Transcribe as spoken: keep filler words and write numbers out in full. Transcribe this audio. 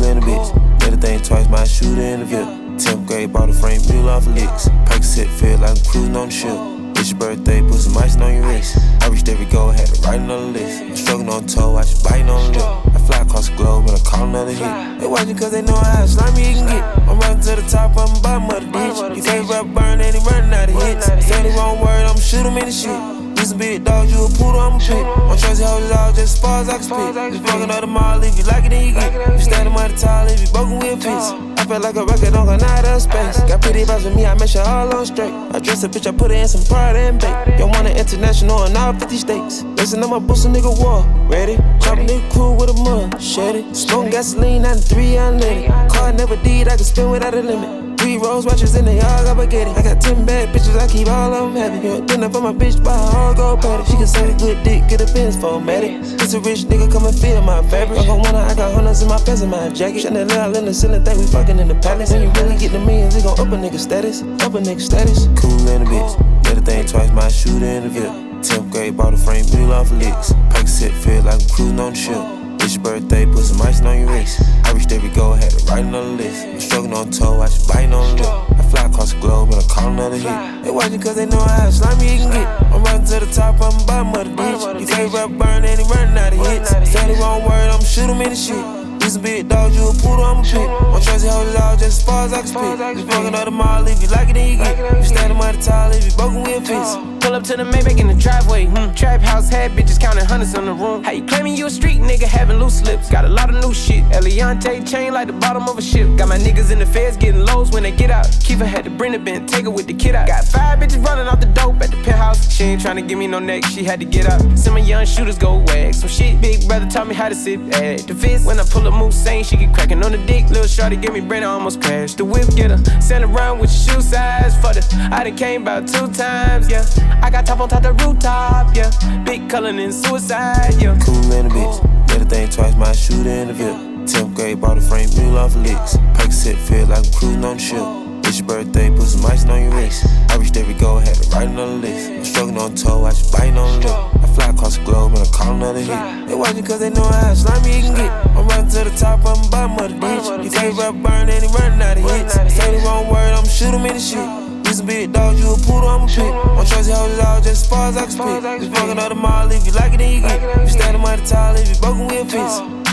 in the bitch. Better think twice, might shoot in the Ville. tenth grade, bought a frame, mule off of licks. Percocet feel like I'm cruising on the ship. It's your birthday, put some ice on your wrist. I reached every goal, had to write another list. I'm struggling on toe, I just biting on the lip. I fly across the globe and I call another hit. They watching cause they know how slimy you can get. I'm riding to the top, I'm bottom of the ditch. Your favorite rap burn and he running out of hits. Say the wrong word, I'ma shoot him in the shit. You some big dogs, you a poodle, I'm a pit. I'm Tracy hoes all just as far as I can spit. Just fucking up the mall, if you like it, then you get. You standing money tall, if you broken, we'll fix. I feel like a record on going out of space. Got pretty vibes with me, I make sure all on straight. I dress a bitch, I put her in some pride and bait. Y'all want an international in all fifty states. Listen, I'm a boost, a nigga war. Ready? Chop a nigga cool with a mud. Shady. Smoke gasoline, ninety-three, unleaded. Car never did, I can spin without a limit. Three rose watches in the yard, got spaghetti. I got ten bad bitches, I keep all of them happy. You dinner for my bitch, buy her all gold patty. She can suck a good dick, get a Benz formatted. It's a rich nigga, come and feel my fabric. I got one, I got hundreds in my pants and my jacket. Chandelier in the ceiling, think we fucking in the palace. When you really get the millions, we gon' up a nigga status. Up a nigga status. Cool in the bitch. Better think twice, might shoot in the Ville. tenth grade, bought a frame, mule off of licks. Percocet feel like I'm cruising on the ship. It's your birthday, put some ice on your wrist. I reached every goal, had to write another list. I'm struggling on toe, I just biting on the lip. I fly across the globe and I call another hit. They watching cause they know how slimy you can get. I'm riding to the top, I'm bottom of the ditch. Your favorite rap burn and he running out of hits. Say the wrong word, I'ma shoot him in the shit. You some big dogs, you a poodle, I'm a pit. I'm Tracy hoes all just as far as I can spit. Just fucking up the mall, if you like it, then you get. You standing money tall, if you broken, we'll fix. Pull up to the Maybach in the driveway. Hmm. Trap house had bitches counting hundreds on the room. How you claiming you a street nigga having loose lips? Got a lot of new shit. Eliante chain like the bottom of a ship. Got my niggas in the feds getting lows when they get out. Kiefer had to bring the bin, take her with the kid out. Got five bitches running off the dope at the penthouse. She ain't tryna give me no neck, she had to get out. Some of young shooters go wag some shit. Big brother taught me how to sit at the fist. When I pull up moose saying she get cracking on the dick. Lil' shorty give me brain, I almost crashed. The whip get her. Send around with your shoe size. For the I done came about two times, yeah. I got top on top the rooftop, yeah. Big color and suicide, yeah. Cool in the bitch. Better think twice, might shoot in the Ville. tenth grade, bought a frame, mule off of licks. Percocet feel like I'm cruising on the ship. It's your birthday, put some ice on your wrist. I reached every goal, had to write another list. I'm struggling on toe, I just biting on the lip. I fly across the globe and I call another hit. They watching cause they know how slimy you can get. I'm riding to the top, I'm bottom of the ditch. Your favorite rap burn and he running out of hits. Say the wrong word, I'ma shoot him in the shit. You some big dogs, you a poodle, I'm a pit. I'm Tracy hoes all just as far as I can spit. Just fucking up the mall, if you like it, then you get. You standing money tall, if you broken, we'll fix.